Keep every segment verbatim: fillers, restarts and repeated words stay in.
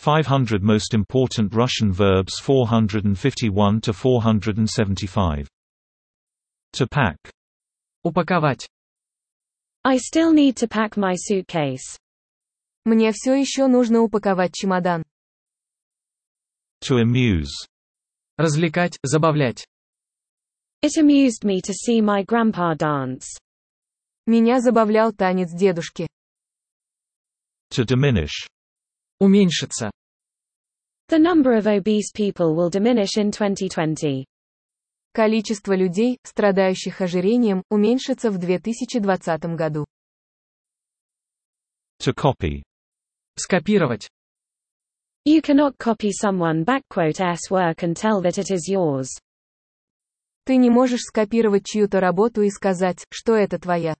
five hundred Most Important Russian Verbs four fifty-one to four seventy-five. To pack. Упаковать. I still need to pack my suitcase. Мне все еще нужно упаковать чемодан. To amuse. Развлекать, забавлять. It amused me to see my grandpa dance. Меня забавлял танец дедушки. To diminish. Уменьшиться. The number of obese people will diminish in twenty twenty. Количество людей, страдающих ожирением, уменьшится в две тысячи двадцатом году. To copy. Скопировать. You cannot copy someone s work and tell that it is yours. Ты не можешь скопировать чью-то работу и сказать, что это твоя.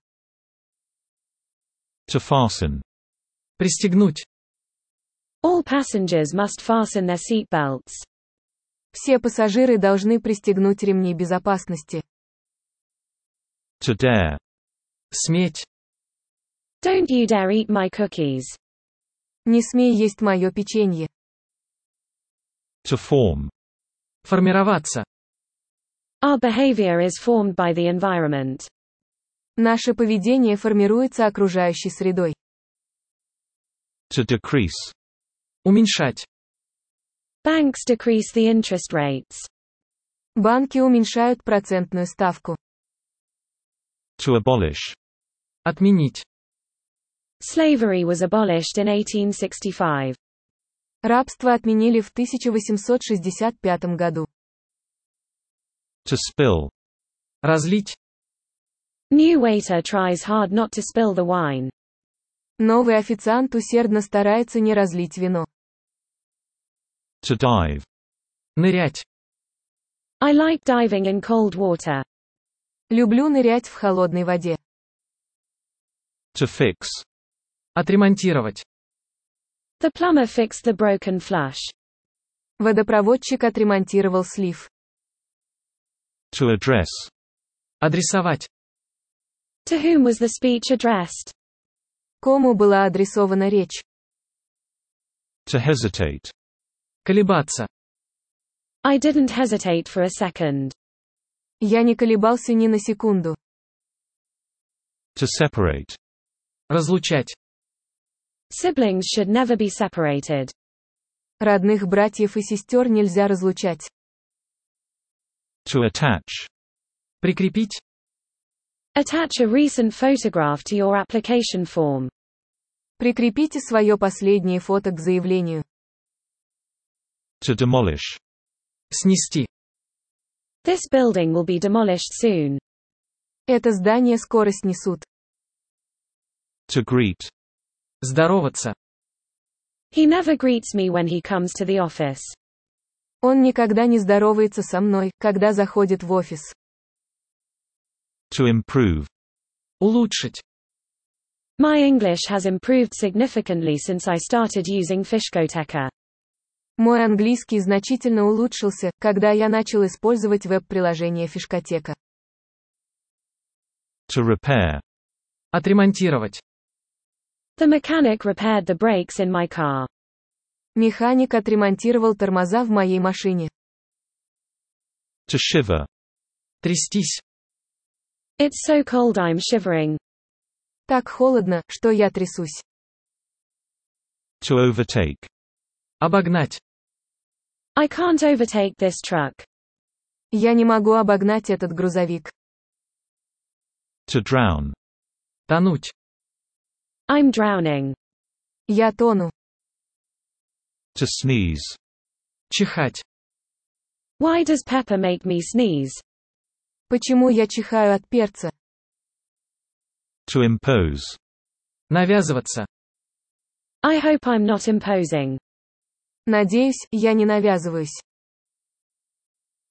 To fasten. Пристегнуть. All passengers must fasten their seatbelts. Все пассажиры должны пристегнуть ремни безопасности. To dare. Сметь. Don't you dare eat my cookies. Не смей есть мое печенье. To form. Формироваться. Our behavior is formed by the environment. Наше поведение формируется окружающей средой. To decrease. Уменьшать. Banks decrease the interest rates. Банки уменьшают процентную ставку. To abolish. Отменить. Slavery was abolished in eighteen sixty-five. Рабство отменили в тысяча восемьсот шестьдесят пятом году. To spill. Разлить. New waiter tries hard not to spill the wine. Новый официант усердно старается не разлить вино. To dive. Нырять. I like diving in cold water. Люблю нырять в холодной воде. To fix. Отремонтировать. The plumber fixed the broken flush. Водопроводчик отремонтировал слив. To address. Адресовать. To whom was the speech addressed? Кому была адресована речь? To hesitate. Колебаться. I didn't hesitate for a second. Я не колебался ни на секунду. To separate. Разлучать. Siblings should never be separated. Родных братьев и сестер нельзя разлучать. To attach. Прикрепить. Attach a recent photograph to your application form. Прикрепите свое последнее фото к заявлению. To demolish. Снести. This building will be demolished soon. Это здание скоро снесут. To greet. Здороваться. He never greets me when he comes to the office. Он никогда не здоровается со мной, когда заходит в офис. To improve. Улучшить. My English has improved significantly since I started using Fishkoteka. Мой английский значительно улучшился, когда я начал использовать веб-приложение Фишкотека. To repair. Отремонтировать. The mechanic repaired the brakes in my car. Механик отремонтировал тормоза в моей машине. To shiver. Трястись. It's so cold I'm shivering. Так холодно, что я трясусь. To overtake. Обогнать. I can't overtake this truck. Я не могу обогнать этот грузовик. To drown. Тонуть. I'm drowning. Я тону. To sneeze. Чихать. Why does pepper make me sneeze? Почему я чихаю от перца? To impose. Навязываться. I hope I'm not imposing. Надеюсь, я не навязываюсь.